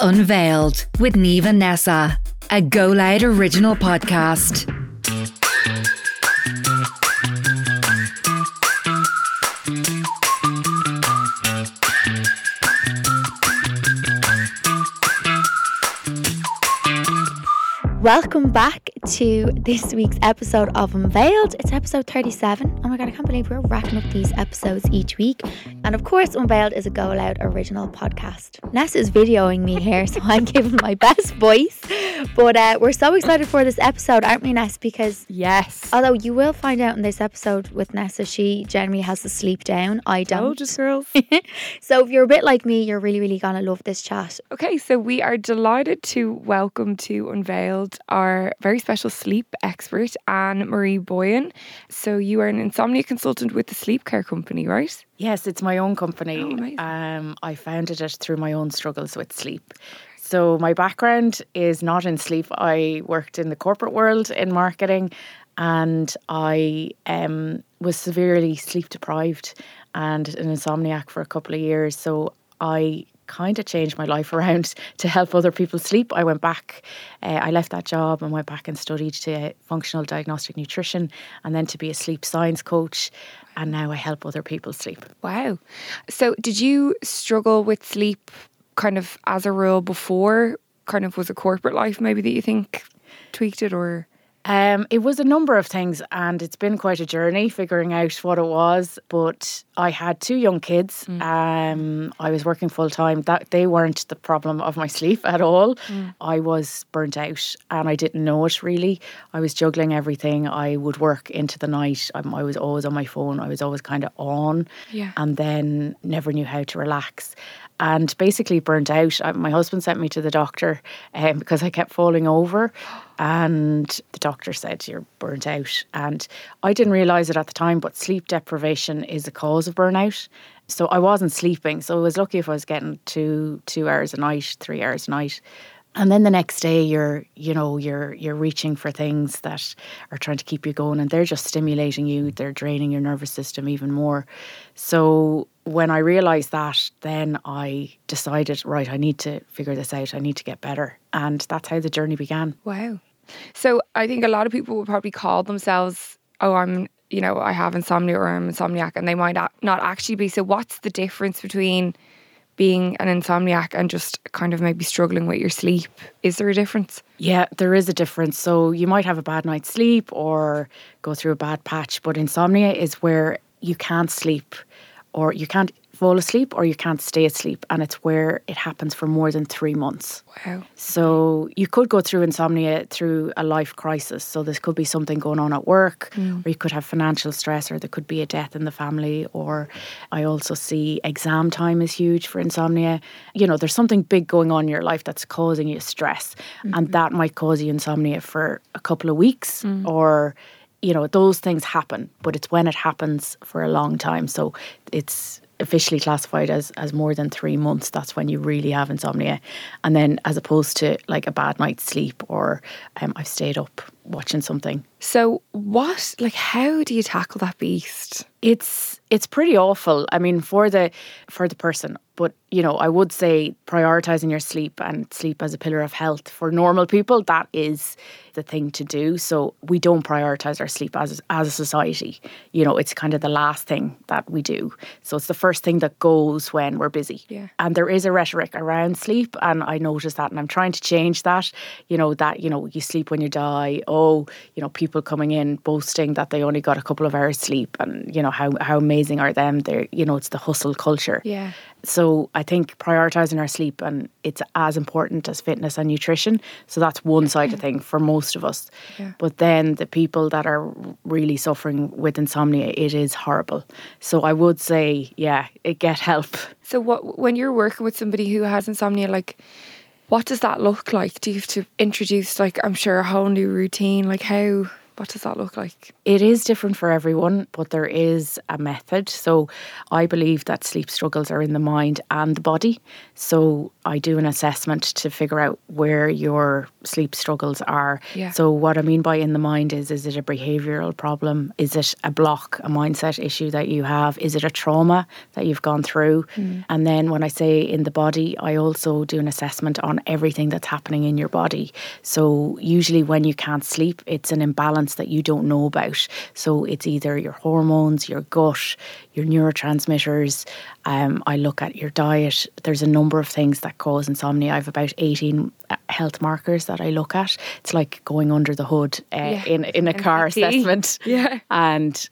Unveiled with Niamh and Nessa, a Go Loud original podcast. Welcome back to this week's episode of Unveiled. It's episode 37. Oh my god, I can't believe we're racking up these episodes each week. And of course, Unveiled is a Go Loud original podcast. Ness is videoing me here, so I'm giving my best voice. But we're so excited for this episode, aren't we, Ness? Because yes, although you will find out in this episode with Nessa, she generally has to sleep down. I don't. Oh, just girls. So if you're a bit like me, you're really going to love this chat. Okay, so we are delighted to welcome to Unveiled our very special sleep expert, Anne Marie Boyan. So you are an insomnia consultant with the Sleep Care Company, right? Yes, it's my own company. Oh, amazing. I founded it through my own struggles with sleep. So my background is not in sleep. I worked in the corporate world in marketing, and I was severely sleep deprived and an insomniac for a couple of years. So I kind of changed my life around to help other people sleep. I went back, I left that job and went back and studied to functional diagnostic nutrition and then to be a sleep science coach. And now I help other people sleep. Wow. So did you struggle with sleep kind of as a rule before? Kind of was a corporate life maybe that you think tweaked it, or? It was a number of things, and it's been quite a journey figuring out what it was. But I had two young kids. I was working full time. That they weren't the problem of my sleep at all. I was burnt out, and I didn't know it really. I was juggling everything. I would work into the night. I was always on my phone. I was always kind of on, and then never knew how to relax. And basically burnt out. My husband sent me to the doctor because I kept falling over. And the doctor said, you're burnt out. And I didn't realise it at the time, but sleep deprivation is a cause of burnout. So I wasn't sleeping. So I was lucky if I was getting two hours a night, 3 hours a night. And then the next day you're reaching for things that are trying to keep you going, and they're just stimulating you. They're draining your nervous system even more. So when I realised that, then I decided, right, I need to figure this out. I need to get better. And that's how the journey began. Wow. So I think a lot of people would probably call themselves, I have insomnia or I'm insomniac, and they might not actually be. So what's the difference between being an insomniac and just kind of maybe struggling with your sleep? Is there a difference? Yeah, there is a difference. So you might have a bad night's sleep or go through a bad patch, but insomnia is where you can't sleep, or you can't fall asleep, or you can't stay asleep, and it's where it happens for more than 3 months. Wow. So you could go through insomnia through a life crisis. So there could be something going on at work, or you could have financial stress, or there could be a death in the family. Or I also see exam time is huge for insomnia. There's something big going on in your life that's causing you stress, and that might cause you insomnia for a couple of weeks, or those things happen, but it's when it happens for a long time. So it's officially classified as more than 3 months. That's when you really have insomnia. And then as opposed to like a bad night's sleep, or I've stayed up watching something. So how do you tackle that beast? It's pretty awful. I mean, for the person. But, I would say prioritising your sleep and sleep as a pillar of health for normal people, that is the thing to do. So we don't prioritise our sleep as a society. It's kind of the last thing that we do. So it's the first thing that goes when we're busy. Yeah. And there is a rhetoric around sleep, and I notice that, and I'm trying to change that. You sleep when you die. People coming in boasting that they only got a couple of hours sleep, and how amazing are them. They're it's the hustle culture. Yeah. So I think prioritising our sleep, and it's as important as fitness and nutrition. So that's one side of thing for most of us. Yeah. But then the people that are really suffering with insomnia, it is horrible. So I would say, get help. So when you're working with somebody who has insomnia, what does that look like? Do you have to introduce, I'm sure, a whole new routine? What does that look like? It is different for everyone, but there is a method. So I believe that sleep struggles are in the mind and the body. So I do an assessment to figure out where your sleep struggles are. Yeah. So what I mean by in the mind is it a behavioural problem? Is it a block, a mindset issue that you have? Is it a trauma that you've gone through? And then when I say in the body, I also do an assessment on everything that's happening in your body. So usually when you can't sleep, it's an imbalance that you don't know about. So it's either your hormones, your gut, your neurotransmitters. I look at your diet. There's a number of things that cause insomnia. I have about 18 health markers that I look at. It's like going under the hood in a car assessment. Yeah. And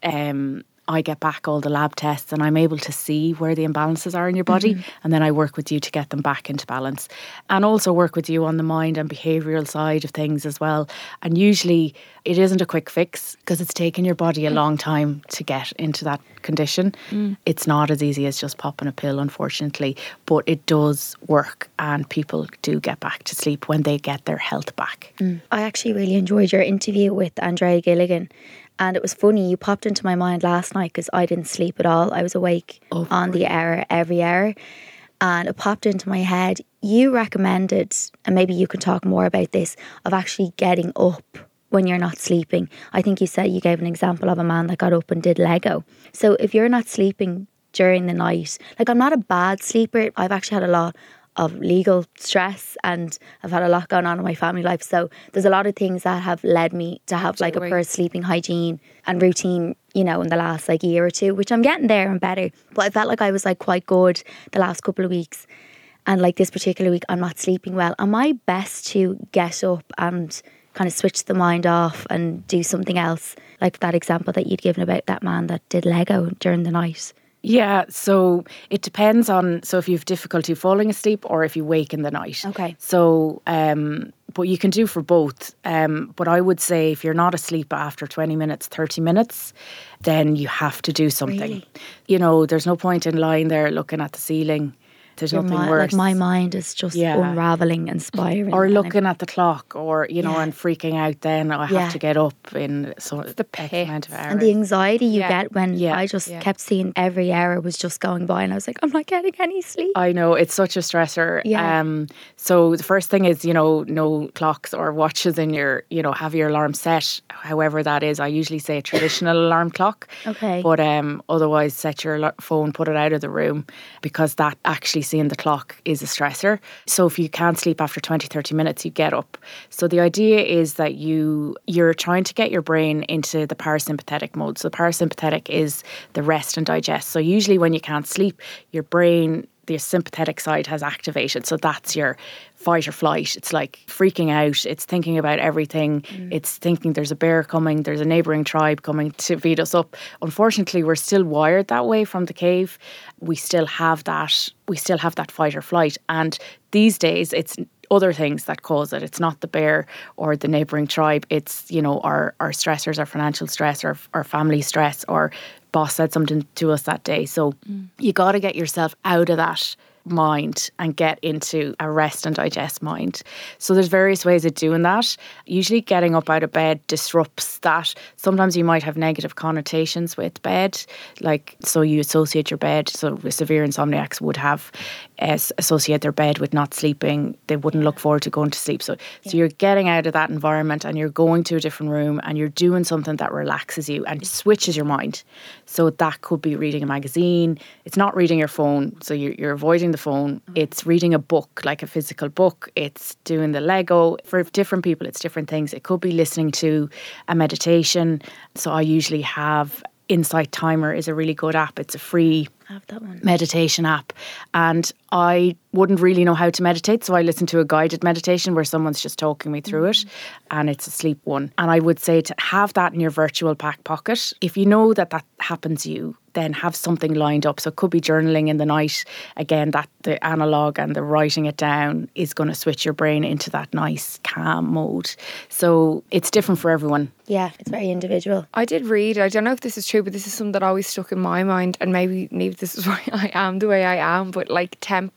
I get back all the lab tests and I'm able to see where the imbalances are in your body. And then I work with you to get them back into balance. And also work with you on the mind and behavioural side of things as well. And usually it isn't a quick fix because it's taken your body a long time to get into that condition. It's not as easy as just popping a pill, unfortunately, but it does work and people do get back to sleep when they get their health back. I actually really enjoyed your interview with Andrea Gilligan. And it was funny, you popped into my mind last night because I didn't sleep at all. I was awake on the hour, every hour. And it popped into my head. You recommended, and maybe you can talk more about this, of actually getting up when you're not sleeping. I think you said you gave an example of a man that got up and did Lego. So if you're not sleeping during the night, like I'm not a bad sleeper. I've actually had a lot of legal stress and I've had a lot going on in my family life. So there's a lot of things that have led me to have like a poor sleeping hygiene and routine, you know, in the last like year or two, which I'm getting there and better. But I felt like I was like quite good the last couple of weeks. And like this particular week, I'm not sleeping well. Am I best to get up and kind of switch the mind off and do something else? Like that example that you'd given about that man that did Lego during the night. Yeah, so it depends on, so if you have difficulty falling asleep or if you wake in the night. Okay. So, but you can do for both. But I would say if you're not asleep after 20 minutes, 30 minutes, then you have to do something. Really? You know, there's no point in lying there looking at the ceiling. There's nothing worse. Like my mind is just unravelling and spiraling. Or looking at the clock or, you know, and freaking out then I have to get up in the X amount of hours. And the anxiety you get when I just kept seeing every hour was just going by and I was like, I'm not getting any sleep. I know, it's such a stressor. Yeah. So the first thing is, you know, no clocks or watches in your, you know, have your alarm set, however that is. I usually say a traditional alarm clock. Okay. But otherwise set your phone, put it out of the room because that actually seeing the clock is a stressor. So if you can't sleep after 20, 30 minutes, you get up. So the idea is that you're trying to get your brain into the parasympathetic mode. So the parasympathetic is the rest and digest. So usually when you can't sleep, your brain, the sympathetic side has activated. So that's your fight or flight. It's like freaking out. It's thinking about everything. It's thinking there's a bear coming, there's a neighbouring tribe coming to beat us up. Unfortunately, we're still wired that way from the cave. We still have that fight or flight. And these days it's other things that cause it. It's not the bear or the neighbouring tribe. It's, you know, our stressors, our financial stress, our family stress, or boss said something to us that day. So you got to get yourself out of that mind and get into a rest and digest mind. So there's various ways of doing that. Usually getting up out of bed disrupts that. Sometimes you might have negative connotations with bed, like so you associate your bed, so severe insomniacs would have associate their bed with not sleeping. They wouldn't look forward to going to sleep. So you're getting out of that environment and you're going to a different room and you're doing something that relaxes you and switches your mind. So that could be reading a magazine. It's not reading your phone, so you're avoiding the phone. It's reading a book, like a physical book. It's doing the Lego. For different people, it's different things. It could be listening to a meditation. So I usually have Insight Timer is a really good app. It's a free meditation app. And I wouldn't really know how to meditate, so I listen to a guided meditation where someone's just talking me through it, and it's a sleep one. And I would say to have that in your virtual back pocket. If you know that happens to you, then have something lined up. So it could be journaling in the night. Again, that the analog and the writing it down is going to switch your brain into that nice calm mode. So it's different for everyone. Yeah, it's very individual. I did read, I don't know if this is true, but this is something that always stuck in my mind, and maybe this is why I am the way I am, but like temperature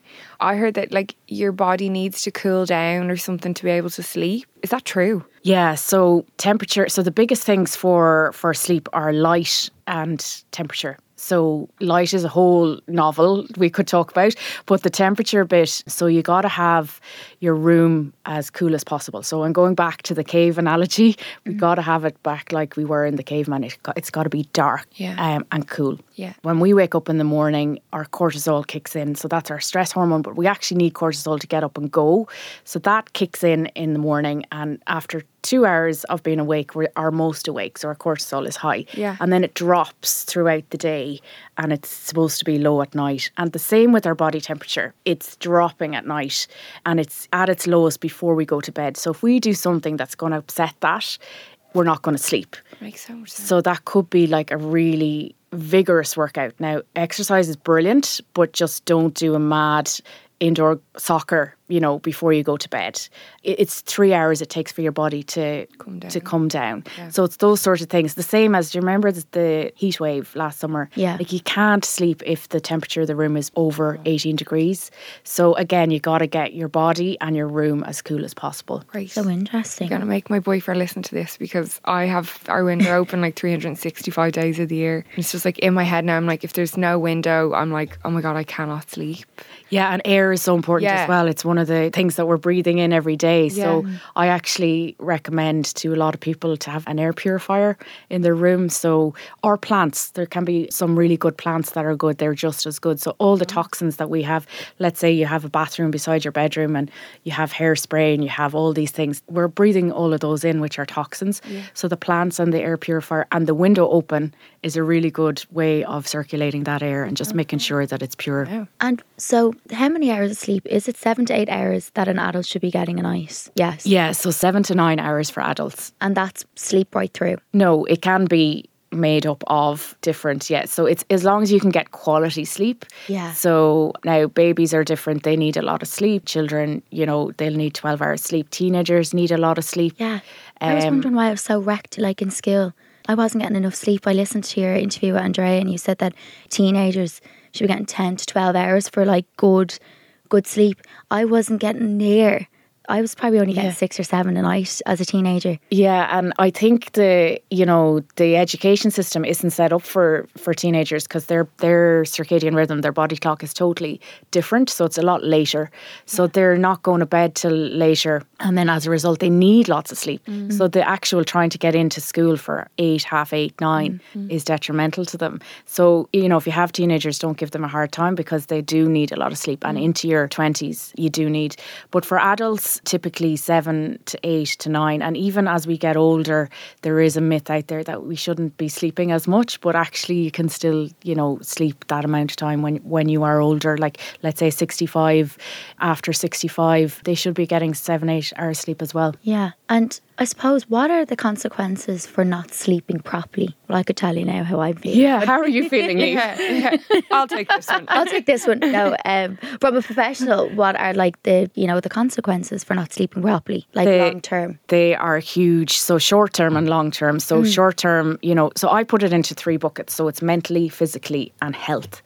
I heard that like your body needs to cool down or something to be able to sleep. Is that true? Yeah, so temperature. So the biggest things for sleep are light and temperature. So light is a whole novel we could talk about, but the temperature bit, so you got to have your room as cool as possible. So I'm going back to the cave analogy. We got to have it back like we were in the caveman. It's got to be dark and cool. Yeah. When we wake up in the morning, our cortisol kicks in. So that's our stress hormone, but we actually need cortisol to get up and go. So that kicks in the morning, and after 2 hours of being awake, we are most awake, so our cortisol is high. Yeah. And then it drops throughout the day, and it's supposed to be low at night. And the same with our body temperature. It's dropping at night, and it's at its lowest before we go to bed. So if we do something that's going to upset that, we're not going to sleep. Makes so much sense. So that could be like a really vigorous workout. Now, exercise is brilliant, but just don't do a mad indoor soccer, before you go to bed. It's 3 hours it takes for your body to come down. Yeah. So it's those sorts of things. The same as, do you remember the heat wave last summer? Yeah. Like you can't sleep if the temperature of the room is over 18 degrees. So again, you got to get your body and your room as cool as possible. Right. So interesting. I'm going to make my boyfriend listen to this because I have our window open like 365 days of the year. And it's just like in my head now, I'm like, if there's no window, I'm like, oh my God, I cannot sleep. Yeah, and air is so important as well. It's one of the things that we're breathing in every day. So I actually recommend to a lot of people to have an air purifier in their room. So, or plants. There can be some really good plants that are good. They're just as good. So all the toxins that we have, let's say you have a bathroom beside your bedroom and you have hairspray and you have all these things. We're breathing all of those in, which are toxins. Yeah. So the plants and the air purifier and the window open is a really good way of circulating that air and just making sure that it's pure. Yeah. And so how many hours of sleep? Is it 7 to 8 hours that an adult should be getting a night? Yes. Yeah, so 7 to 9 hours for adults. And that's sleep right through? No, it can be made up of different, so it's as long as you can get quality sleep. Yeah. So now babies are different. They need a lot of sleep. Children, they'll need 12 hours sleep. Teenagers need a lot of sleep. Yeah. I was wondering why I was so wrecked like in school. I wasn't getting enough sleep. I listened to your interview with Andrea and you said that teenagers should be getting 10 to 12 hours for like good sleep. I wasn't getting near. I was probably only getting 6 or 7 a night as a teenager. Yeah, and I think the education system isn't set up for teenagers because their circadian rhythm, their body clock is totally different. So it's a lot later. So they're not going to bed till later. And then as a result, they need lots of sleep. Mm-hmm. So the actual trying to get into school for 8, half 8, 9 is detrimental to them. So, if you have teenagers, don't give them a hard time because they do need a lot of sleep. And into your 20s, you do need. But for adults, typically 7 to 8 to 9. And even as we get older, there is a myth out there that we shouldn't be sleeping as much, but actually you can still, sleep that amount of time when you are older. Like, let's say 65, after 65, they should be getting 7, 8 hours sleep as well. Yeah. And I suppose, what are the consequences for not sleeping properly? Well, I could tell you now how I'm feeling. Yeah, how are you feeling, Eve? Yeah. I'll take this one. I'll take this one. No, from a professional, what are like the consequences for not sleeping properly, like long term? They are huge. So short term and long term. So short term, so I put it into 3 buckets. So it's mentally, physically and health.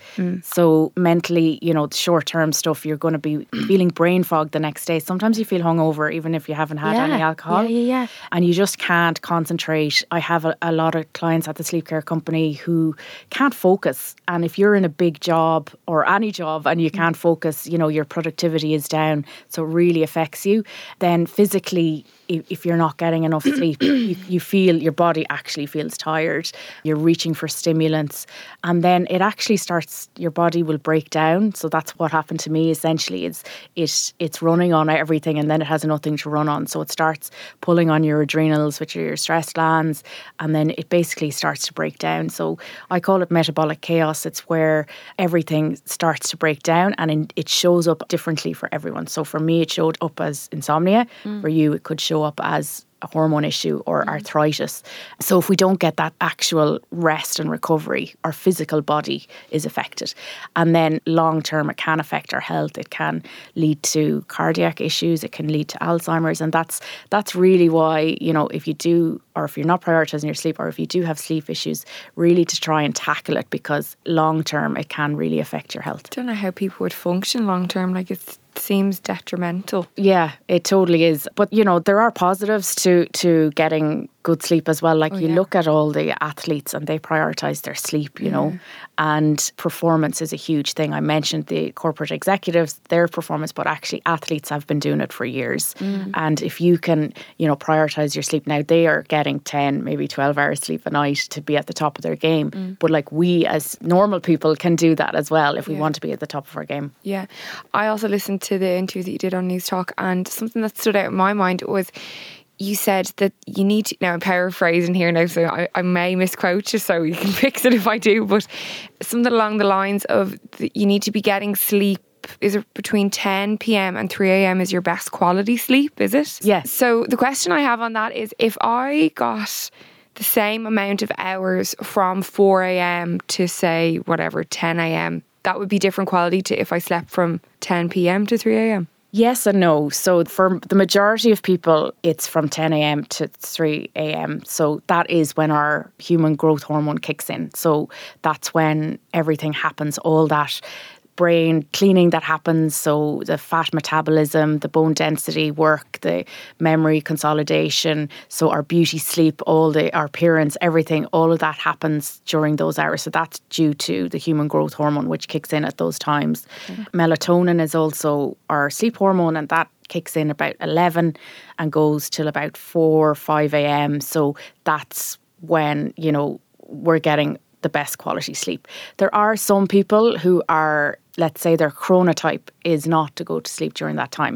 So mentally, short term stuff, you're going to be feeling brain fog the next day. Sometimes you feel hungover even if you haven't had any alcohol. Yeah. And you just can't concentrate. I have a lot of clients at the sleep care company who can't focus. And if you're in a big job or any job and you can't focus, your productivity is down. So it really affects you. Then physically, if you're not getting enough sleep, you feel your body actually feels tired. You're reaching for stimulants. And then it actually starts, your body will break down. So that's what happened to me essentially. It's running on everything and then it has nothing to run on. So it starts pulling on your adrenals, which are your stress glands, and then it basically starts to break down. So I call it metabolic chaos. It's where everything starts to break down and it shows up differently for everyone. So for me, it showed up as insomnia. For you, it could show up as a hormone issue or arthritis. So if we don't get that actual rest and recovery, our physical body is affected. And then long term, it can affect our health. It can lead to cardiac issues. It can lead to Alzheimer's. And that's really why, you know, if you do, or if you're not prioritizing your sleep, or if you do have sleep issues, really to try and tackle it, because long term it can really affect your health. I don't know how people would function long term. Like, it seems detrimental. Yeah, it totally is. But, you know, there are positives to getting good sleep as well. Like, you look at all the athletes and they prioritise their sleep, you know, and performance is a huge thing. I mentioned the corporate executives, their performance, but actually athletes have been doing it for years. And if you can, you know, prioritise your sleep, now they are getting 10, maybe 12 hours sleep a night to be at the top of their game. But like, we as normal people can do that as well if we want to be at the top of our game. Yeah. I also listened to the interview that you did on News Talk, and something that stood out in my mind was you said that you need to, now I'm paraphrasing here now, so I may misquote you, so you can fix it if I do, but something along the lines of you need to be getting sleep. Is it between 10 p.m. and 3 a.m. is your best quality sleep, is it? Yes. So the question I have on that is, if I got the same amount of hours from 4 a.m. to, say, whatever, 10 a.m., that would be different quality to if I slept from 10 p.m. to 3 a.m.? Yes and no. So for the majority of people, it's from 10 a.m. to 3 a.m. So that is when our human growth hormone kicks in. So that's when everything happens, all that brain cleaning that happens, so the fat metabolism, the bone density work, the memory consolidation, so our beauty sleep, our appearance, everything, all of that happens during those hours. So that's due to the human growth hormone, which kicks in at those times. Melatonin is also our sleep hormone, and that kicks in about 11 and goes till about 4 or 5 a.m. So that's when, you know, we're getting the best quality sleep. There are some people who are, let's say their chronotype is not to go to sleep during that time.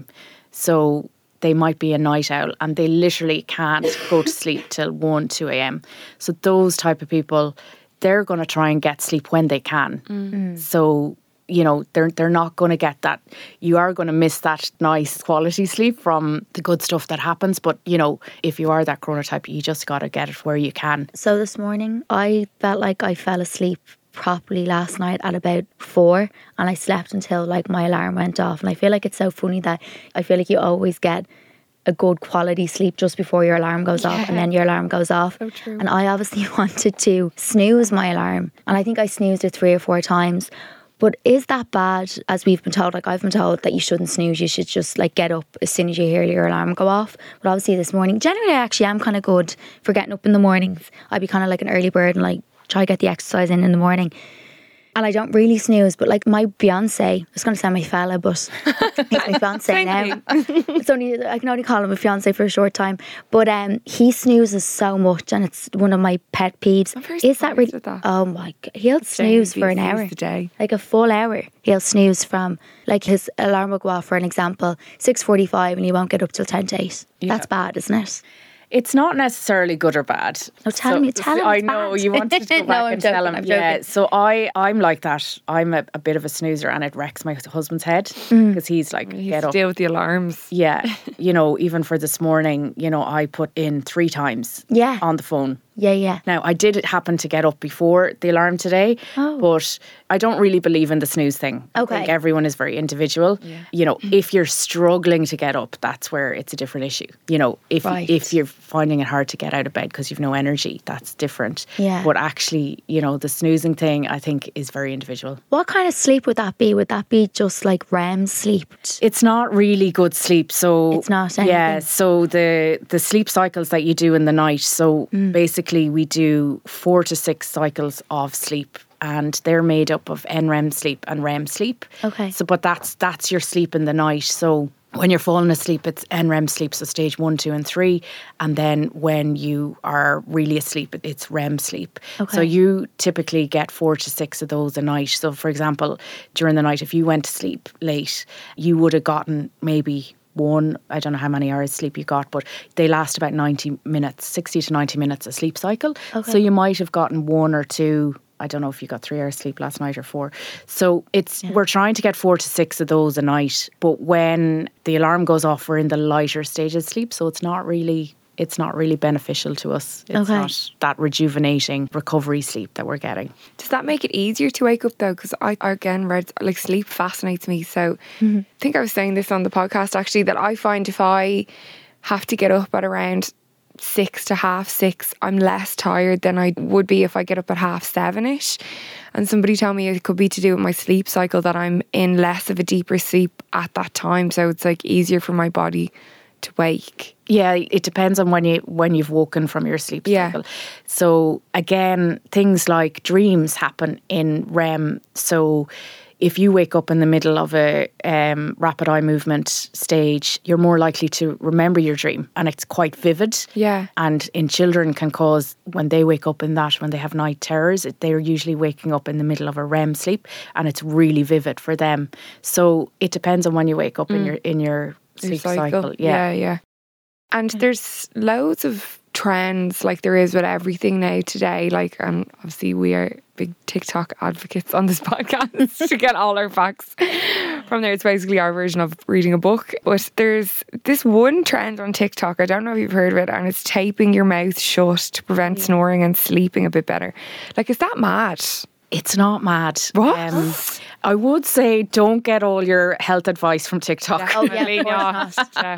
So they might be a night owl and they literally can't go to sleep till 1, 2 a.m. So those type of people, they're going to try and get sleep when they can. So, you know, they're not going to get that. You are going to miss that nice quality sleep from the good stuff that happens. But, you know, if you are that chronotype, you just got to get it where you can. So this morning, I felt like I fell asleep properly last night at about 4, and I slept until like my alarm went off. And I feel like it's so funny that I feel like you always get a good quality sleep just before your alarm goes off, and then your alarm goes off. So true. And I obviously wanted to snooze my alarm, and I think I snoozed it 3 or 4 times. But is that bad? As we've been told, like I've been told, that you shouldn't snooze, you should just like get up as soon as you hear your alarm go off. But obviously this morning, generally I actually am kind of good for getting up in the mornings. I'd be kind of like an early bird and like try to get the exercise in the morning. And I don't really snooze, but like my fiance, I was going to say my fella, but he's my fiance now. It's only, I can only call him a fiance for a short time. But he snoozes so much, and it's one of my pet peeves. I'm very Is that really? surprised at that. Oh my God, he'll snooze for an hour, A day. like a full hour. He'll snooze from, like, his alarm will go off, for an example, 6:45, and he won't get up till 10 to 8. That's bad, isn't it? It's not necessarily good or bad. Oh, tell him I it's know bad. you wanted to go back No, I'm and tell joking, him. I'm Yeah, joking. so I'm like that. I'm a bit of a snoozer, and it wrecks my husband's head because he's like, You get up. deal with the alarms. Yeah, you know, even for this morning, you know, I put in 3 times Yeah. on the phone. Yeah. Now, I did happen to get up before the alarm today, but I don't really believe in the snooze thing. Okay. I think everyone is very individual. You know, if you're struggling to get up, that's where it's a different issue. You know, Right. if you're finding it hard to get out of bed because you've no energy, that's different. Yeah. But actually, you know, the snoozing thing, I think, is very individual. What kind of sleep would that be? Would that be just like REM sleep? It's not really good sleep. So It's not Yeah. anything? So the sleep cycles that you do in the night. So basically, we do 4 to 6 cycles of sleep, and they're made up of NREM sleep and REM sleep. Okay. So, but that's your sleep in the night. So when you're falling asleep, it's NREM sleep, so stage 1, 2, and 3. And then when you are really asleep, it's REM sleep. Okay. So you typically get 4 to 6 of those a night. So for example, during the night, if you went to sleep late, you would have gotten maybe I don't know how many hours sleep you got, but they last about 90 minutes, 60 to 90 minutes a sleep cycle. Okay. So you might have gotten 1 or 2. I don't know if you got 3 hours sleep last night or 4. So we're trying to get 4 to 6 of those a night. But when the alarm goes off, we're in the lighter stage of sleep. So it's not really it's not really beneficial to us. It's not that rejuvenating recovery sleep that we're getting. Does that make it easier to wake up though? Because I again read, like, sleep fascinates me. So I think I was saying this on the podcast actually, that I find if I have to get up at around 6 to half 6, I'm less tired than I would be if I get up at 7:30ish. And somebody told me it could be to do with my sleep cycle, that I'm in less of a deeper sleep at that time, so it's like easier for my body to wake. Yeah, it depends on when you've woken from your sleep cycle. So again, things like dreams happen in REM. So if you wake up in the middle of a rapid eye movement stage, you're more likely to remember your dream, and it's quite vivid. Yeah. And in children can cause, when they wake up in that, when they have night terrors, they're usually waking up in the middle of a REM sleep, and it's really vivid for them. So it depends on when you wake up in your sleep cycle. Yeah. And there's loads of trends, like there is with everything now today. Like, and obviously we are big TikTok advocates on this podcast to get all our facts from there. It's basically our version of reading a book. But there's this one trend on TikTok, I don't know if you've heard of it, and it's taping your mouth shut to prevent snoring and sleeping a bit better. Like, is that mad? It's not mad. What? I would say don't get all your health advice from TikTok. Definitely not.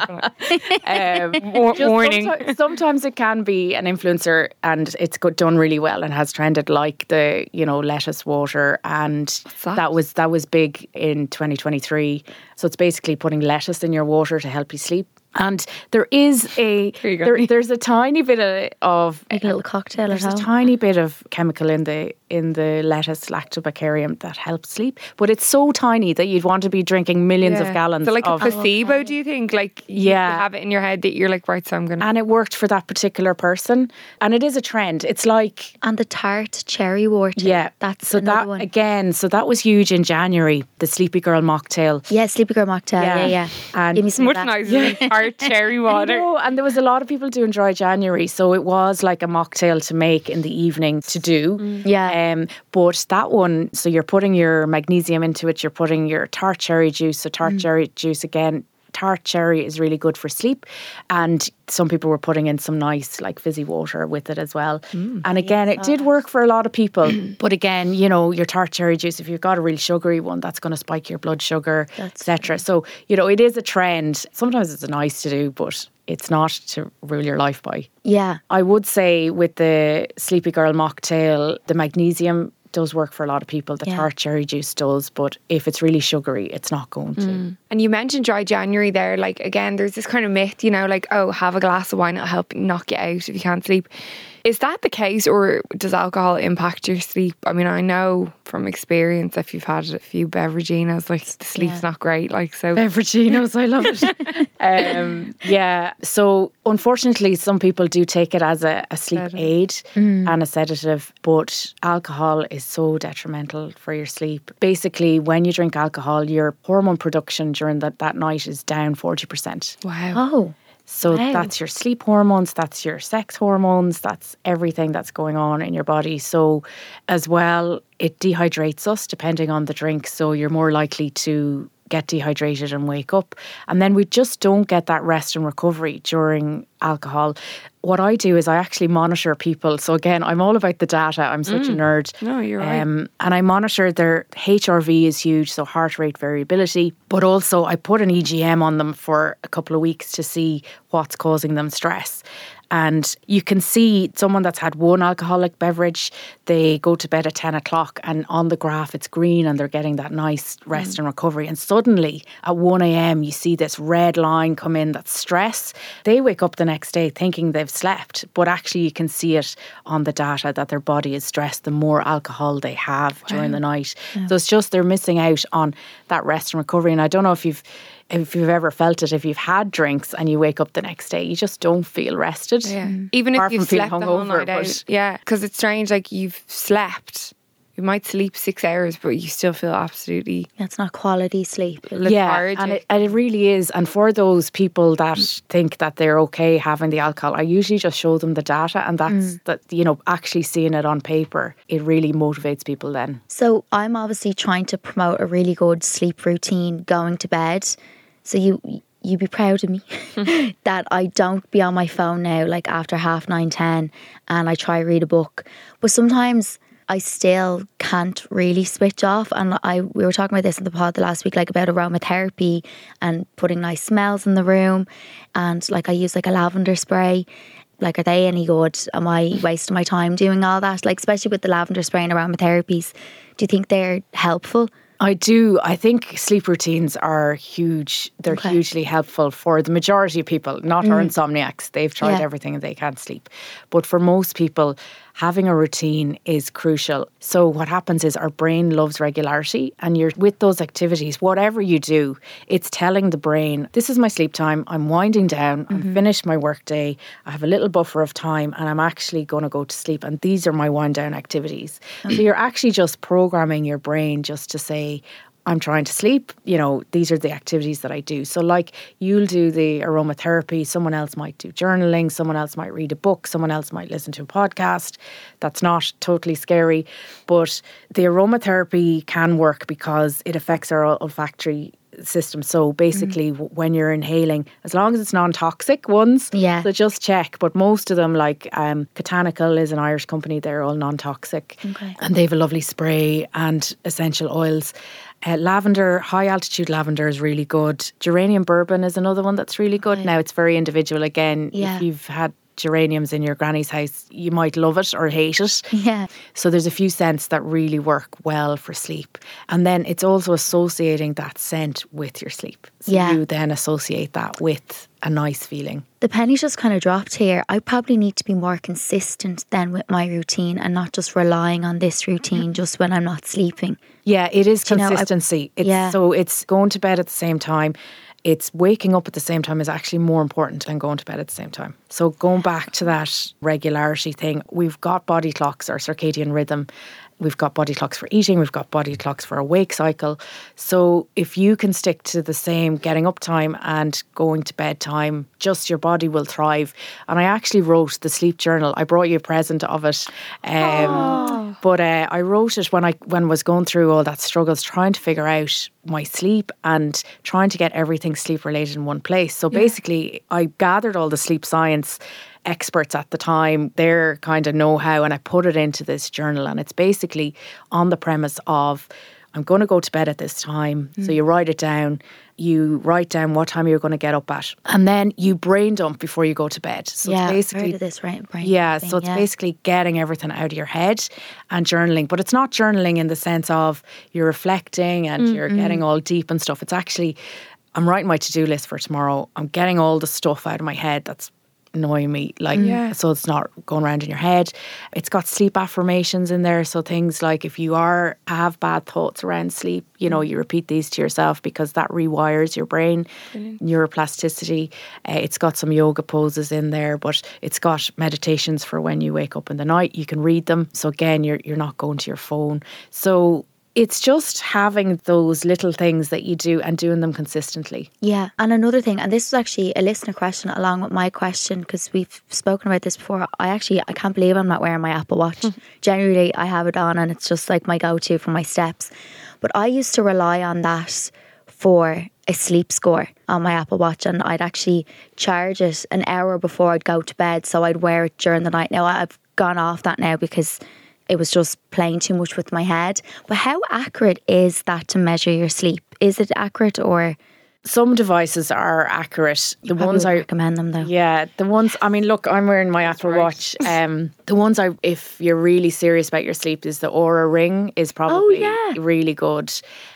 Definitely. Warning. Sometimes it can be an influencer and it's done really well and has trended, like the, lettuce water, and that was big in 2023. So it's basically putting lettuce in your water to help you sleep. And there is there's a tiny bit of like a little cocktail. There's a tiny bit of chemical in the lettuce, lactobacterium, that helps sleep, but it's so tiny that you'd want to be drinking millions of gallons. So like of a placebo, do you think? Like you have it in your head that you're like, right, so I'm gonna. And it worked for that particular person, and it is a trend. It's like, and the tart cherry water. Yeah, that's another one again. So that was huge in January. The Sleepy Girl mocktail. Yeah, Sleepy Girl mocktail. Yeah. And give me some much nicer than tart cherry water. And there was a lot of people doing dry January, so it was like a mocktail to make in the evening to do. But that one, so you're putting your magnesium into it, you're putting your tart cherry juice. So tart cherry juice, again, tart cherry is really good for sleep. And some people were putting in some nice like fizzy water with it as well. And again, it did work for a lot of people. But again, your tart cherry juice, if you've got a really sugary one, that's going to spike your blood sugar, etc. So, it is a trend. Sometimes it's nice to do, but it's not to rule your life by. Yeah. I would say with the Sleepy Girl mocktail, the magnesium does work for a lot of people. The tart cherry juice does, but if it's really sugary, it's not going to. And you mentioned dry January there. Like, again, there's this kind of myth, like, oh, have a glass of wine, it'll help knock you out if you can't sleep. Is that the case, or does alcohol impact your sleep? I mean, I know from experience, if you've had a few beveraginos, like the sleep's not great. Like, so beveraginos, I love it. So unfortunately, some people do take it as a sleep aid and a sedative, but alcohol is so detrimental for your sleep. Basically, when you drink alcohol, your hormone production during that night is down 40%. Wow. Oh. So that's your sleep hormones, that's your sex hormones, that's everything that's going on in your body. So as well, it dehydrates us depending on the drink. So you're more likely to get dehydrated and wake up. And then we just don't get that rest and recovery during alcohol. What I do is I actually monitor people. So again, I'm all about the data. I'm such a nerd. No, you're right. And I monitor their HRV is huge, so heart rate variability. But also I put an EGM on them for a couple of weeks to see what's causing them stress. And you can see someone that's had one alcoholic beverage, they go to bed at 10 o'clock and on the graph it's green and they're getting that nice rest and recovery. And suddenly at 1 a.m. you see this red line come in, that's stress. They wake up the next day thinking they've slept, but actually you can see it on the data that their body is stressed the more alcohol they have during the night. So it's just they're missing out on that rest and recovery. And I don't know if you've ever felt it, if you've had drinks and you wake up the next day, you just don't feel rested. Yeah. Even if you've slept the whole night out. Yeah, because it's strange, like you've slept. You might sleep 6 hours, but you still feel absolutely... That's not quality sleep. Lethargic. And it really is. And for those people that think that they're okay having the alcohol, I usually just show them the data, and that's actually seeing it on paper, it really motivates people then. So I'm obviously trying to promote a really good sleep routine going to bed. So you you'd be proud of me that I don't be on my phone now like after 9:30, 10 and I try read a book. But sometimes I still can't really switch off. And we were talking about this in the pod the last week, like about aromatherapy and putting nice smells in the room. And like I use like a lavender spray. Like, are they any good? Am I wasting my time doing all that? Like, especially with the lavender spray and aromatherapies, do you think they're helpful? I do. I think sleep routines are huge. They're hugely helpful for the majority of people, not our insomniacs. They've tried everything and they can't sleep. But for most people, having a routine is crucial. So what happens is our brain loves regularity, and you're with those activities, whatever you do, it's telling the brain, this is my sleep time, I'm winding down, I'm finished my work day, I have a little buffer of time and I'm actually going to go to sleep, and these are my wind down activities. So you're actually just programming your brain just to say, I'm trying to sleep, these are the activities that I do. So like you'll do the aromatherapy, someone else might do journaling, someone else might read a book, someone else might listen to a podcast. That's not totally scary. But the aromatherapy can work because it affects our olfactory system. So basically when you're inhaling, as long as it's non-toxic ones, so just check. But most of them, like Botanical is an Irish company, they're all non-toxic. And they have a lovely spray and essential oils. Lavender, high altitude lavender is really good. Geranium bourbon is another one that's really good. Now it's very individual again. If you've had geraniums in your granny's house, you might love it or hate it. So there's a few scents that really work well for sleep. And then it's also associating that scent with your sleep. So you then associate that with a nice feeling. The penny's just kind of dropped here. I probably need to be more consistent then with my routine and not just relying on this routine just when I'm not sleeping. Yeah, it is consistency. So it's going to bed at the same time. It's waking up at the same time is actually more important than going to bed at the same time. So going back to that regularity thing, we've got body clocks, our circadian rhythm. We've got body clocks for eating. We've got body clocks for a wake cycle. So if you can stick to the same getting up time and going to bed time, just your body will thrive. And I actually wrote the sleep journal. I brought you a present of it. But I wrote it when I was going through all that struggles, trying to figure out my sleep and trying to get everything sleep related in one place. So basically, I gathered all the sleep science experts at the time, their kind of know-how, and I put it into this journal. And it's basically on the premise of, I'm going to go to bed at this time. So you write it down. You write down what time you're going to get up at. And then you brain dump before you go to bed. So it's basically, I've heard of this, right? So it's basically getting everything out of your head and journaling. But it's not journaling in the sense of you're reflecting and you're getting all deep and stuff. It's actually, I'm writing my to-do list for tomorrow. I'm getting all the stuff out of my head that's annoying me, so it's not going around in your head. It's got sleep affirmations in there, so things like if you have bad thoughts around sleep, you repeat these to yourself because that rewires your brain. Neuroplasticity. It's got some yoga poses in there, but it's got meditations for when you wake up in the night. You can read them, so again you're not going to your phone. So it's just having those little things that you do and doing them consistently. Yeah, and another thing, and this is actually a listener question along with my question, because we've spoken about this before. I can't believe I'm not wearing my Apple Watch. Generally, I have it on and it's just like my go-to for my steps. But I used to rely on that for a sleep score on my Apple Watch, and I'd actually charge it an hour before I'd go to bed, so I'd wear it during the night. Now, I've gone off that now because it was just playing too much with my head. But how accurate is that to measure your sleep? Is it accurate or? Some devices are accurate. The ones I recommend them though. Yeah, the ones, I mean, look, I'm wearing my Apple Watch. The ones if you're really serious about your sleep, is the Oura Ring is probably really good.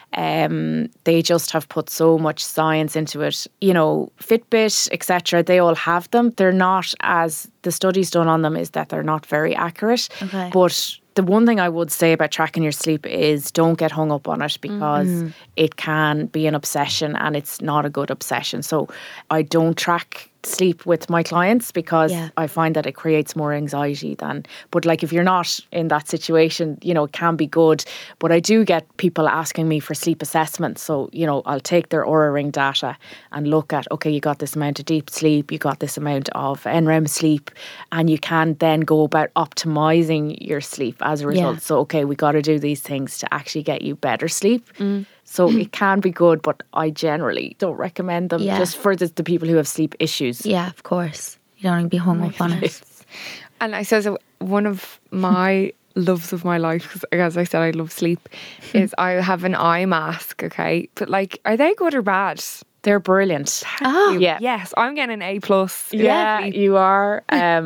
They just have put so much science into it. Fitbit, etc. They all have them. They're not the studies done on them is that they're not very accurate. But the one thing I would say about tracking your sleep is don't get hung up on it, because it can be an obsession and it's not a good obsession. So I don't track sleep with my clients because I find that it creates more anxiety but like if you're not in that situation, it can be good. But I do get people asking me for sleep assessments. So, I'll take their Oura Ring data and look at, okay, you got this amount of deep sleep, you got this amount of NREM sleep, and you can then go about optimizing your sleep as a result. So, okay, we got to do these things to actually get you better sleep. So it can be good, but I generally don't recommend them just for the people who have sleep issues. Yeah, of course. You don't want to be hung up on it. And I suppose one of my loves of my life, because as I said, I love sleep, is I have an eye mask, okay? But like, are they good or bad? They're brilliant. Oh, yeah. Yes, I'm getting an A+. Yeah, you are.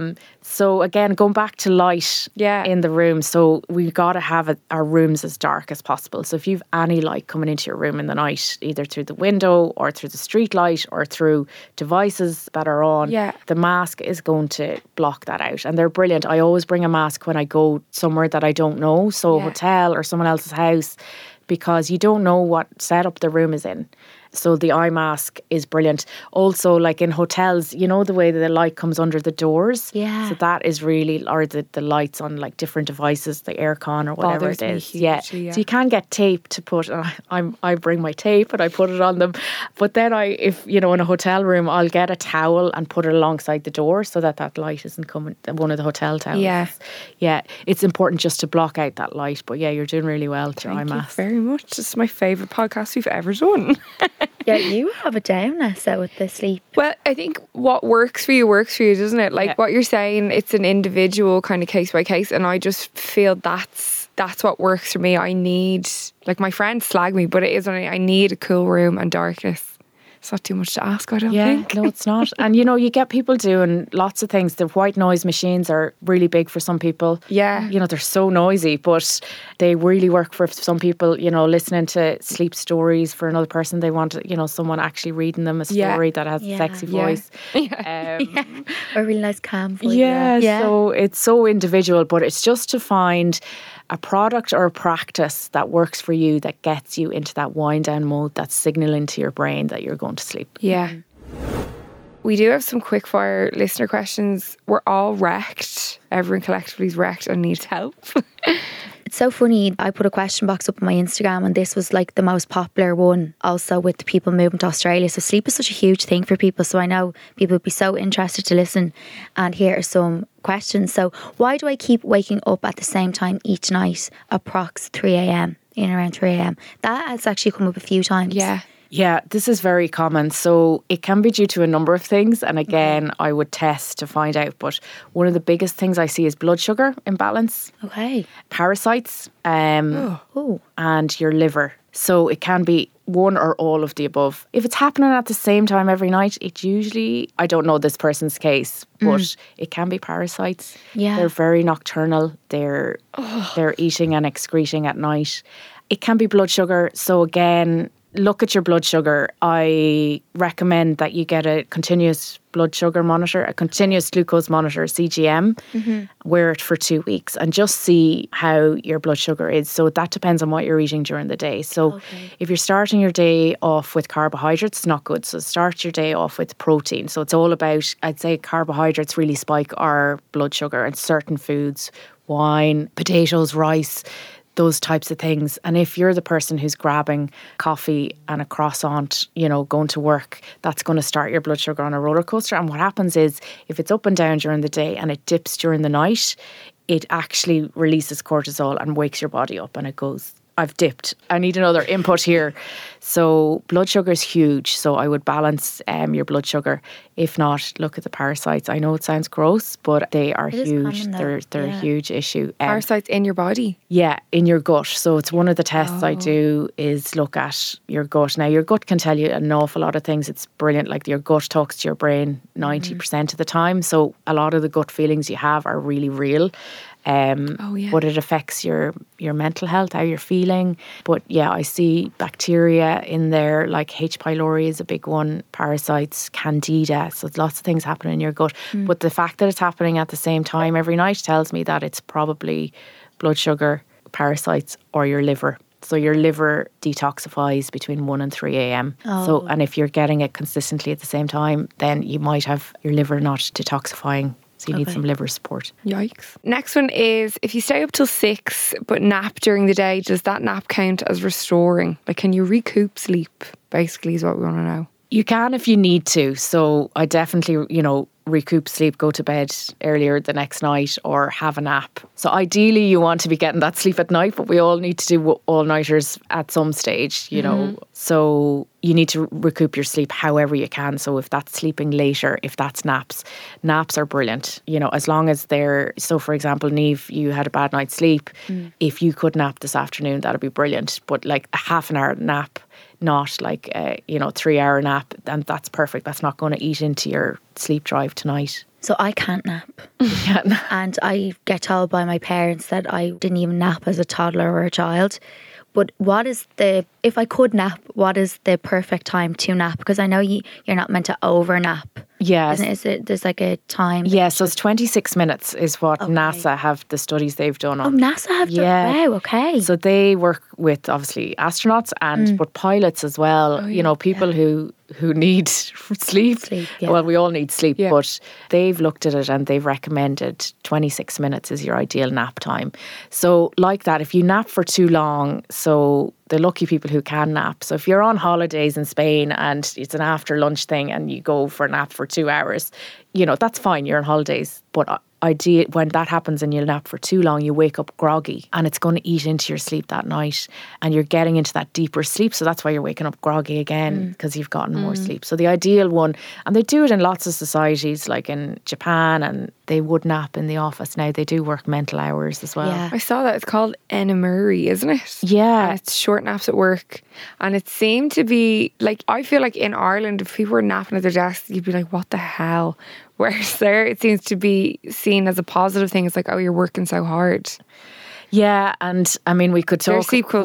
So again, going back to light in the room. So we've got to have our rooms as dark as possible. So if you've any light coming into your room in the night, either through the window or through the street light or through devices that are on, the mask is going to block that out. And they're brilliant. I always bring a mask when I go somewhere that I don't know. So a hotel or someone else's house, because you don't know what setup the room is in. So the eye mask is brilliant. Also, like in hotels, you know the way that the light comes under the doors? Yeah. So that is really, or the lights on like different devices, the aircon or whatever it is. Yeah. So you can get tape to put, I bring my tape and I put it on them. But then if in a hotel room, I'll get a towel and put it alongside the door so that light isn't coming, one of the hotel towels. Yeah. Yeah. It's important just to block out that light. But yeah, you're doing really well with your eye mask. Thank you very much. This is my favourite podcast we've ever done. Yeah, you have it down, Nessa, with the sleep. Well, I think what works for you, doesn't it? Like what you're saying, it's an individual kind of case by case, and I just feel that's what works for me. I need, like my friends slag me, but it is only I need a cool room and darkness. It's not too much to ask, I don't think. No, it's not. And you get people doing lots of things. The white noise machines are really big for some people. Yeah. They're so noisy, but they really work for some people. Listening to sleep stories for another person. They want, someone actually reading them a story that has a sexy voice. Or a really nice calm voice. Yeah, so it's so individual, but it's just to find a product or a practice that works for you, that gets you into that wind down mode, that's signalling to your brain that you're going to sleep. Yeah. We do have some quick fire listener questions. We're all wrecked. Everyone collectively is wrecked and needs help. It's so funny. I put a question box up on my Instagram and this was like the most popular one, also with the people moving to Australia. So sleep is such a huge thing for people. So I know people would be so interested to listen. And here are some questions. So why do I keep waking up at the same time each night, approx 3 a.m, in around 3 a.m? That has actually come up a few times. Yeah, this is very common. So it can be due to a number of things. And again, I would test to find out. But one of the biggest things I see is blood sugar imbalance. Okay. Parasites and your liver. So it can be one or all of the above. If it's happening at the same time every night, it usually, I don't know this person's case, but it can be parasites. Yeah. They're very nocturnal. They're eating and excreting at night. It can be blood sugar. So again, look at your blood sugar. I recommend that you get a continuous blood sugar monitor, a continuous glucose monitor, CGM, wear it for 2 weeks and just see how your blood sugar is. So that depends on what you're eating during the day. So if you're starting your day off with carbohydrates, it's not good. So start your day off with protein. So it's all about, I'd say carbohydrates really spike our blood sugar, and certain foods, wine, potatoes, rice, those types of things. And if you're the person who's grabbing coffee and a croissant, going to work, that's going to start your blood sugar on a roller coaster. And what happens is, if it's up and down during the day and it dips during the night, it actually releases cortisol and wakes your body up, and it goes, I've dipped, I need another input here. So blood sugar is huge. So I would balance your blood sugar. If not, look at the parasites. I know it sounds gross, but they are huge. They're a huge issue. Parasites in your body? Yeah, in your gut. So it's one of the tests I do is look at your gut. Now, your gut can tell you an awful lot of things. It's brilliant. Like your gut talks to your brain 90% of the time. So a lot of the gut feelings you have are really real. But it affects your mental health, how you're feeling. But yeah, I see bacteria in there, like H. pylori is a big one, parasites, candida. So lots of things happening in your gut. But the fact that it's happening at the same time every night tells me that it's probably blood sugar, parasites, or your liver. So your liver detoxifies between 1 and 3 a.m. So, and if you're getting it consistently at the same time, then you might have your liver not detoxifying. So you need some liver support. Yikes. Next one is, if you stay up till 6 but nap during the day, does that nap count as restoring? Like, can you recoup sleep, basically, is what we want to know. You can if you need to. So I definitely, recoup sleep, go to bed earlier the next night or have a nap. So ideally you want to be getting that sleep at night, but we all need to do all-nighters at some stage, you know. So you need to recoup your sleep however you can. So if that's sleeping later, if that's naps are brilliant, you know, as long as they're, so for example, Niamh, you had a bad night's sleep. If you could nap this afternoon, that'd be brilliant. But like a half an hour nap, not like a 3-hour nap, and that's perfect. That's not going to eat into your sleep drive tonight. So I can't nap. And I get told by my parents that I didn't even nap as a toddler or a child. But if I could nap, what is the perfect time to nap? Because I know you're not meant to over nap. Yes. There's like a time? Yeah, so it's 26 minutes is what NASA have, the studies they've done on. Oh, NASA have done? Wow, okay. So they work with obviously astronauts but pilots as well. You know, people who need sleep. Yeah. Well, we all need sleep, but they've looked at it and they've recommended 26 minutes is your ideal nap time. So like that, if you nap for too long, so the lucky people who can nap. So if you're on holidays in Spain and it's an after lunch thing and you go for a nap for 2 hours, you know, that's fine, you're on holidays. But when that happens and you nap for too long, you wake up groggy and it's going to eat into your sleep that night and you're getting into that deeper sleep. So that's why you're waking up groggy again, because you've gotten more sleep. So the ideal one, and they do it in lots of societies like in Japan, and they would nap in the office. Now they do work mental hours as well. Yeah. I saw that. It's called Enamuri, isn't it? Yeah. And it's short naps at work. And it seemed to be like, I feel like in Ireland, if people were napping at their desks, you'd be like, what the hell? Whereas there, it seems to be seen as a positive thing. It's like, oh, you're working so hard. Yeah, and I mean, we could talk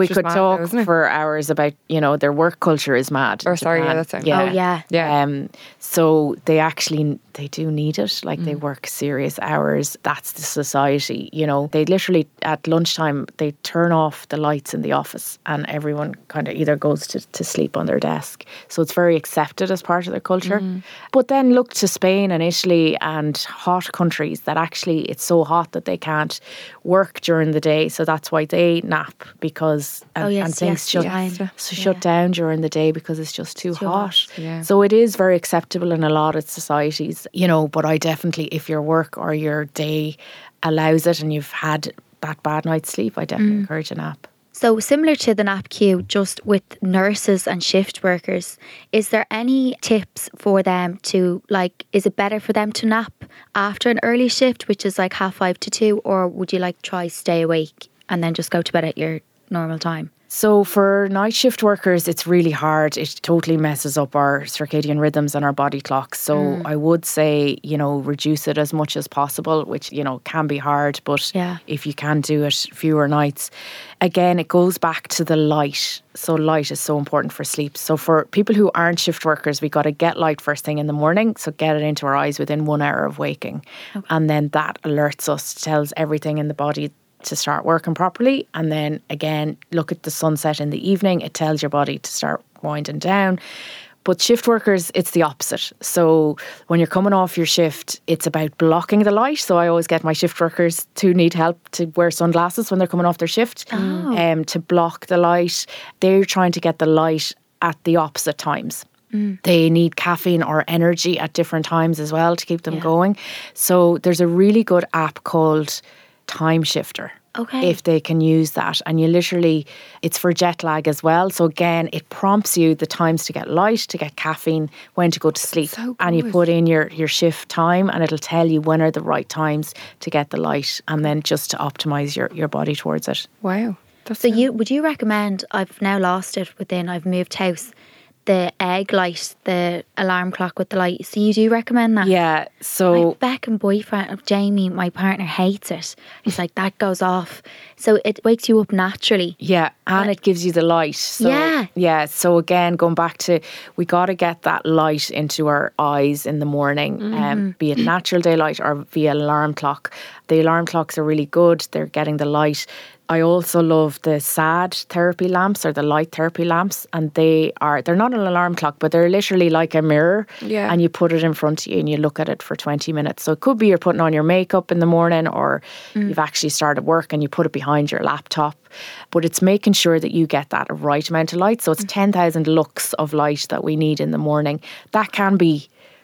for hours about, you know, their work culture is mad. Or sorry, yeah, that's it. Yeah. Oh, yeah. Yeah. So they do need it. Like they work serious hours. That's the society, you know. They literally, at lunchtime, they turn off the lights in the office and everyone kind of either goes to sleep on their desk. So it's very accepted as part of their culture. But then look to Spain and Italy and hot countries that actually it's so hot that they can't work during the day. So that's why they nap, because and things shut down during the day because it's just too hot. Yeah. So it is very acceptable in a lot of societies, you know, but I definitely, if your work or your day allows it and you've had that bad night's sleep, I definitely encourage a nap. So similar to the nap queue, just with nurses and shift workers, is there any tips for them to, like, is it better for them to nap after an early shift, which is like 5:30 to 2, or would you like try stay awake and then just go to bed at your normal time? So for night shift workers, it's really hard. It totally messes up our circadian rhythms and our body clocks. So I would say, you know, reduce it as much as possible, which, you know, can be hard. But if you can do it fewer nights, again, it goes back to the light. So light is so important for sleep. So for people who aren't shift workers, we got to get light first thing in the morning. So get it into our eyes within 1 hour of waking. Okay. And then that alerts us, tells everything in the body to start working properly. And then again, look at the sunset in the evening. It tells your body to start winding down. But shift workers, it's the opposite. So when you're coming off your shift, it's about blocking the light. So I always get my shift workers who need help to wear sunglasses when they're coming off their shift, to block the light. They're trying to get the light at the opposite times. They need caffeine or energy at different times as well to keep them going. So there's a really good app called Time Shifter. Okay. If they can use that. And you literally, it's for jet lag as well. So again, it prompts you the times to get light, to get caffeine, when to go to sleep. So and you put in your shift time and it'll tell you when are the right times to get the light, and then just to optimise your body towards it. Wow. Would you recommend, I've now lost it I've moved house, the egg light, the alarm clock with the light. So you do recommend that? Yeah. So my Beck and boyfriend of Jamie, my partner, hates it. He's like, that goes off. So it wakes you up naturally. Yeah, and it gives you the light. So, yeah. So again, going back to, we got to get that light into our eyes in the morning, be it natural daylight or via alarm clock. The alarm clocks are really good. They're getting the light. I also love the SAD therapy lamps, or the light therapy lamps, and they're not an alarm clock, but they're literally like a mirror, and you put it in front of you and you look at it for 20 minutes. So it could be you're putting on your makeup in the morning, or you've actually started work and you put it behind your laptop, but it's making sure that you get that right amount of light. So it's 10,000 lux of light that we need in the morning. That can be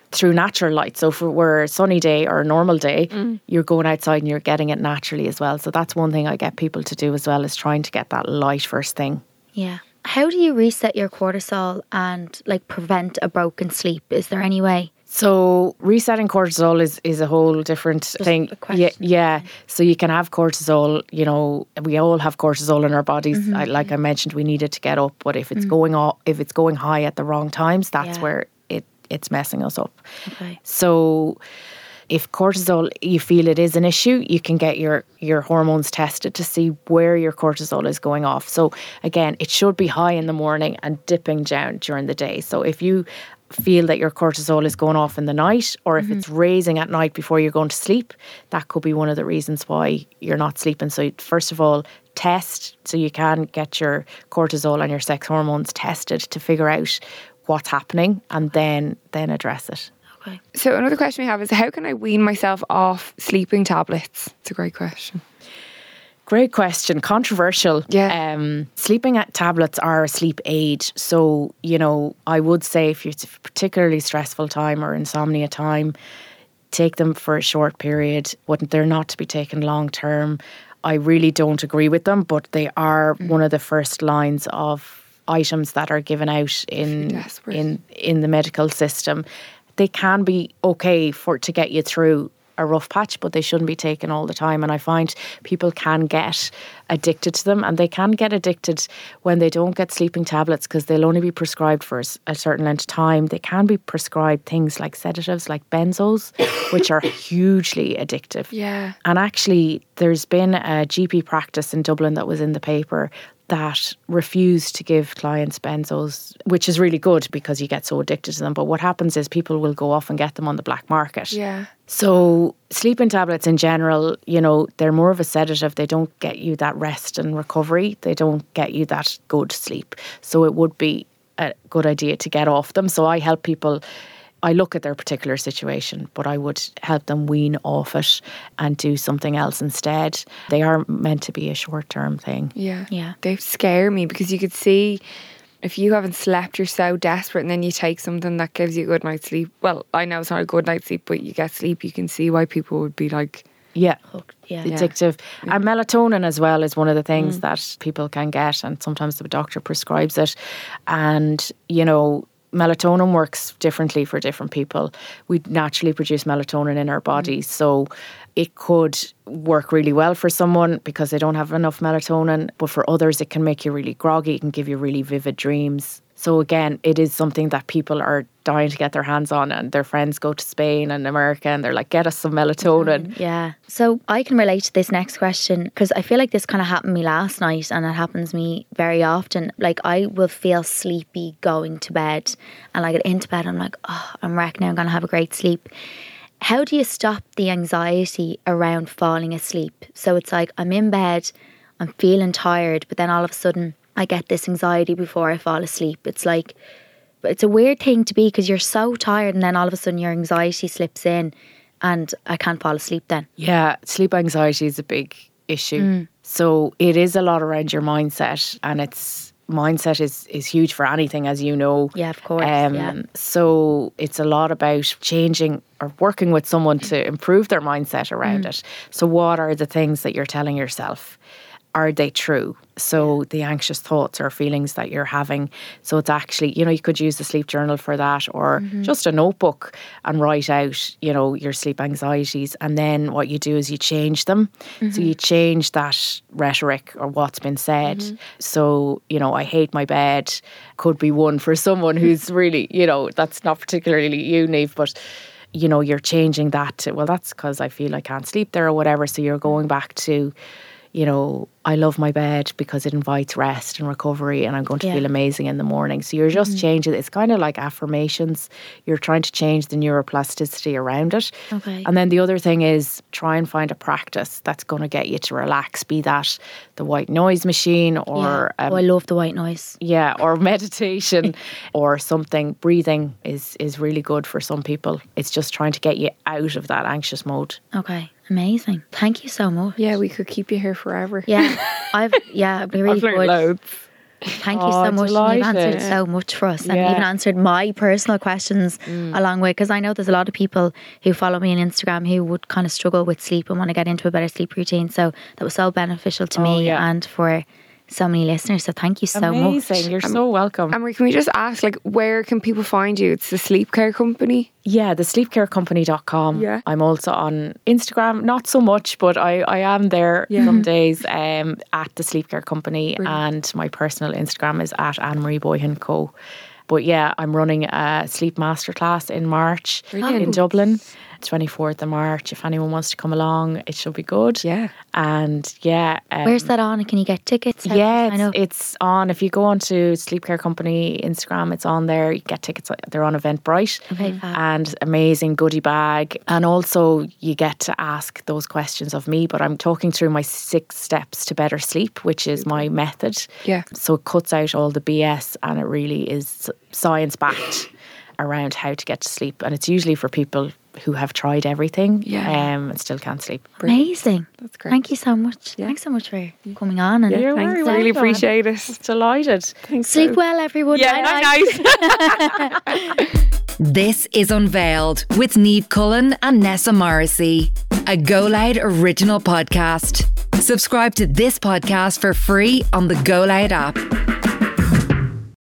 through natural light. So if it were a sunny day or a normal day, you're going outside and you're getting it naturally as well. So that's one thing I get people to do as well, is trying to get that light first thing. Yeah. How do you reset your cortisol and like prevent a broken sleep? Is there any way? So resetting cortisol is a whole different thing. a question. Yeah. So you can have cortisol, you know, we all have cortisol in our bodies. Like I mentioned, we need it to get up, but if it's going high at the wrong times, that's where it's messing us up. Okay. So if cortisol, you feel it is an issue, you can get your hormones tested to see where your cortisol is going off. So again, it should be high in the morning and dipping down during the day. So if you feel that your cortisol is going off in the night, or if it's raising at night before you're going to sleep, that could be one of the reasons why you're not sleeping. So first of all, test, so you can get your cortisol and your sex hormones tested to figure out what's happening, and then address it. Okay. So another question we have is, how can I wean myself off sleeping tablets? It's a great question. Great question. Controversial. Yeah. Sleeping tablets are a sleep aid. So, you know, I would say if it's a particularly stressful time or insomnia time, take them for a short period. They're not to be taken long term. I really don't agree with them, but they are one of the first lines of items that are given out in the medical system. They can be okay to get you through a rough patch, but they shouldn't be taken all the time. And I find people can get addicted to them, and they can get addicted when they don't get sleeping tablets, because they'll only be prescribed for a certain length of time. They can be prescribed things like sedatives, like benzos, which are hugely addictive. Yeah. And actually, there's been a GP practice in Dublin that was in the paper that refused to give clients benzos, which is really good because you get so addicted to them. But what happens is people will go off and get them on the black market. Yeah. So sleeping tablets in general, you know, they're more of a sedative. They don't get you that rest and recovery. They don't get you that good sleep. So it would be a good idea to get off them. So I help people. I look at their particular situation, but I would help them wean off it and do something else instead. They are meant to be a short-term thing. Yeah. Yeah. They scare me, because you could see if you haven't slept, you're so desperate, and then you take something that gives you a good night's sleep. Well, I know it's not a good night's sleep, but you get sleep. You can see why people would be like, yeah, hooked. Yeah. Addictive. And melatonin as well is one of the things that people can get, and sometimes the doctor prescribes it. And, you know, melatonin works differently for different people. We naturally produce melatonin in our bodies, so it could work really well for someone because they don't have enough melatonin, but for others it can make you really groggy, it can give you really vivid dreams. So again, it is something that people are dying to get their hands on, and their friends go to Spain and America and they're like, get us some melatonin. Yeah. So I can relate to this next question, because I feel like this kind of happened to me last night, and it happens to me very often. Like, I will feel sleepy going to bed, and I get into bed, I'm like, oh, I'm wrecked now, I'm going to have a great sleep. How do you stop the anxiety around falling asleep? So it's like, I'm in bed, I'm feeling tired, but then all of a sudden I get this anxiety before I fall asleep. It's like, it's a weird thing to be, because you're so tired, and then all of a sudden your anxiety slips in and I can't fall asleep then. Yeah, sleep anxiety is a big issue. So it is a lot around your mindset, and mindset is huge for anything, as you know. Yeah, of course. Yeah. So it's a lot about changing or working with someone to improve their mindset around it. So what are the things that you're telling yourself? Are they true? So the anxious thoughts or feelings that you're having. So it's actually, you know, you could use a sleep journal for that, or just a notebook and write out, you know, your sleep anxieties. And then what you do is you change them. So you change that rhetoric or what's been said. So, you know, I hate my bed could be one for someone who's really, you know, that's not particularly you, Niamh, but you know, you're changing that to, well, that's because I feel I can't sleep there or whatever. So you're going back to, you know, I love my bed because it invites rest and recovery, and I'm going to feel amazing in the morning. So you're just changing it. It's kind of like affirmations. You're trying to change the neuroplasticity around it. Okay. And then the other thing is try and find a practice that's going to get you to relax, be that the white noise machine or... I love the white noise. Yeah, or meditation or something. Breathing is really good for some people. It's just trying to get you out of that anxious mode. Okay. Amazing. Thank you so much. yeah, we could keep you here forever. Yeah. I've been really I've learned good. loads. Thank you so much. delighted. You've answered so much for us, and Yeah. even answered my personal questions along with, because I know there's a lot of people who follow me on Instagram who would kind of struggle with sleep and want to get into a better sleep routine. So that was so beneficial to me yeah. and for so many listeners. So thank you so Amazing. much. You're so welcome. And can we just ask, like, where can people find you? It's the Sleep Care Company. Yeah, the sleepcarecompany.com. Yeah. I'm also on Instagram, not so much, but I am there some days at the Sleep Care Company. And my personal Instagram is at Anne-Marie Boyhan Co. But yeah, I'm running a sleep masterclass in March in Dublin, 24th of March. If anyone wants to come along, it should be good. Yeah. And yeah. Where's that on? Can you get tickets? How Yeah, can I know? it's on. If you go onto Sleep Care Company Instagram, it's on there. You get tickets. They're on Eventbrite. Okay, fab. And amazing goodie bag. And also you get to ask those questions of me, but I'm talking through my 6 steps to better sleep, which is my method. Yeah. So it cuts out all the BS and it really is science backed around how to get to sleep. And it's usually for people who have tried everything and still can't sleep. Amazing. That's great. Thank you so much. Yeah. Thanks so much for coming on. And You're Thanks. very Really welcome. appreciate it. Delighted. sleep well, everyone. Yeah, Night-night. nice. This is Unveiled with Niamh Cullen and Nessa Morrissey, a Go Loud original podcast. Subscribe to this podcast for free on the Go Loud app.